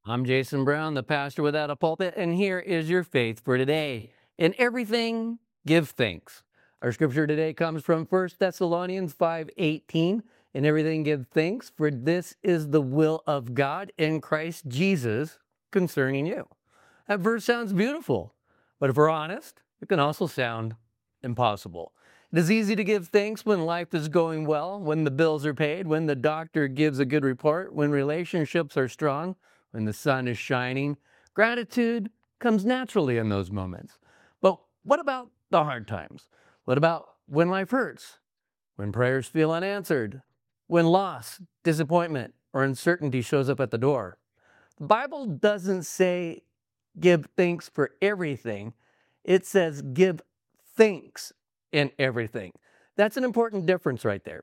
I'm Jason Brown, the pastor without a pulpit, and here is your faith for today. In everything, give thanks. Our scripture today comes from 1 Thessalonians 5:18. In everything, give thanks, for this is the will of God in Christ Jesus concerning you. That verse sounds beautiful, but if we're honest, it can also sound impossible. It is easy to give thanks when life is going well, when the bills are paid, when the doctor gives a good report, when relationships are strong, when the sun is shining. Gratitude comes naturally in those moments. But what about the hard times? What about when life hurts? When prayers feel unanswered? When loss, disappointment, or uncertainty shows up at the door? The Bible doesn't say give thanks for everything. It says give thanks in everything. That's an important difference right there.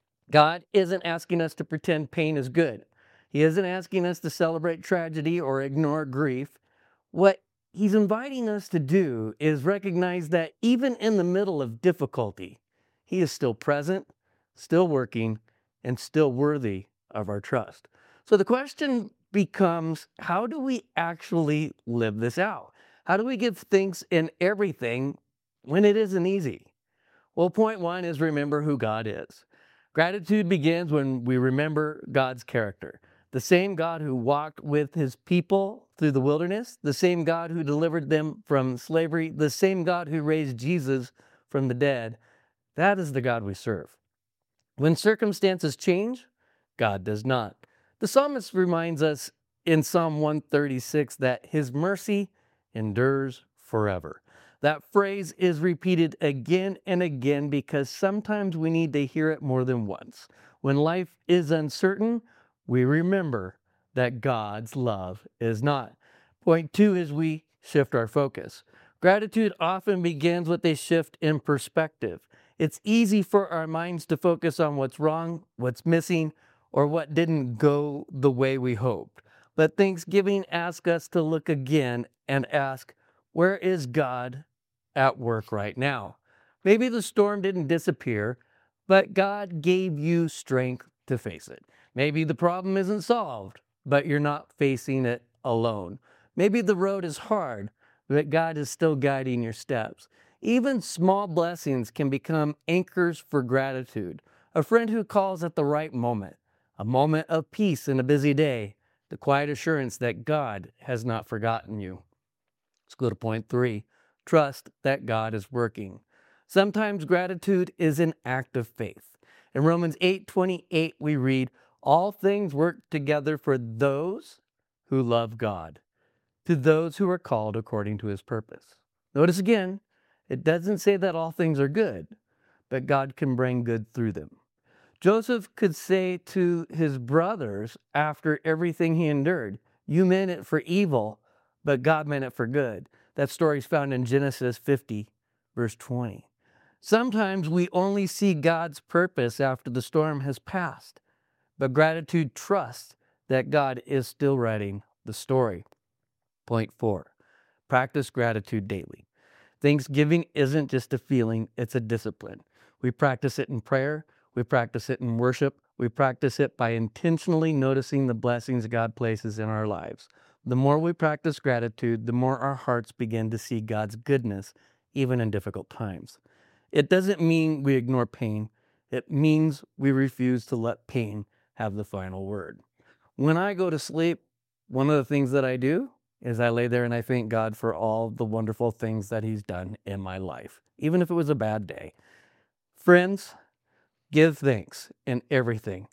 God isn't asking us to pretend pain is good. He isn't asking us to celebrate tragedy or ignore grief. What He's inviting us to do is recognize that even in the middle of difficulty, He is still present, still working, and still worthy of our trust. So the question becomes, how do we actually live this out? How do we give thanks in everything when it isn't easy? Well, point one is remember who God is. Gratitude begins when we remember God's character. The same God who walked with his people through the wilderness, the same God who delivered them from slavery, the same God who raised Jesus from the dead, that is the God we serve. When circumstances change, God does not. The psalmist reminds us in Psalm 136 that his mercy endures forever. That phrase is repeated again and again because sometimes we need to hear it more than once. When life is uncertain, we remember that God's love is not. Point two is we shift our focus. Gratitude often begins with a shift in perspective. It's easy for our minds to focus on what's wrong, what's missing, or what didn't go the way we hoped. But Thanksgiving asks us to look again and ask, where is God at work right now? Maybe the storm didn't disappear, but God gave you strength to face it. Maybe the problem isn't solved, but you're not facing it alone. Maybe the road is hard, but God is still guiding your steps. Even small blessings can become anchors for gratitude. A friend who calls at the right moment, a moment of peace in a busy day, the quiet assurance that God has not forgotten you. Let's go to point three. Trust that God is working. Sometimes gratitude is an act of faith. In Romans 8:28, we read, all things work together for those who love God, to those who are called according to his purpose. Notice again, it doesn't say that all things are good, but God can bring good through them. Joseph could say to his brothers after everything he endured, you meant it for evil, but God meant it for good. That story is found in Genesis 50, verse 20. Sometimes we only see God's purpose after the storm has passed, but gratitude trusts that God is still writing the story. Point four, practice gratitude daily. Thanksgiving isn't just a feeling, it's a discipline. We practice it in prayer, we practice it in worship, we practice it by intentionally noticing the blessings God places in our lives. The more we practice gratitude, the more our hearts begin to see God's goodness, even in difficult times. It doesn't mean we ignore pain. It means we refuse to let pain have the final word. When I go to sleep, one of the things that I do is I lay there and I thank God for all the wonderful things that he's done in my life, even if it was a bad day. Friends, give thanks in everything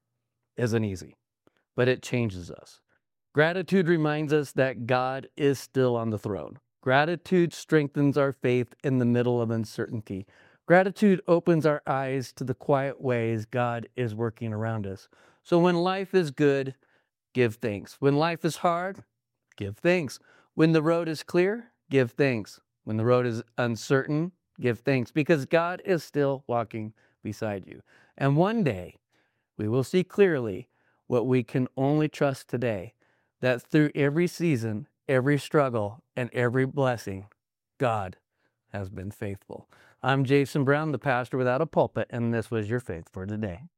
isn't easy, but it changes us. Gratitude reminds us that God is still on the throne. Gratitude strengthens our faith in the middle of uncertainty. Gratitude opens our eyes to the quiet ways God is working around us. So when life is good, give thanks. When life is hard, give thanks. When the road is clear, give thanks. When the road is uncertain, give thanks, because God is still walking beside you. And one day, we will see clearly what we can only trust today, that through every season, every struggle, and every blessing, God has been faithful. I'm Jason Brown, the pastor without a pulpit, and this was your Faith for Today.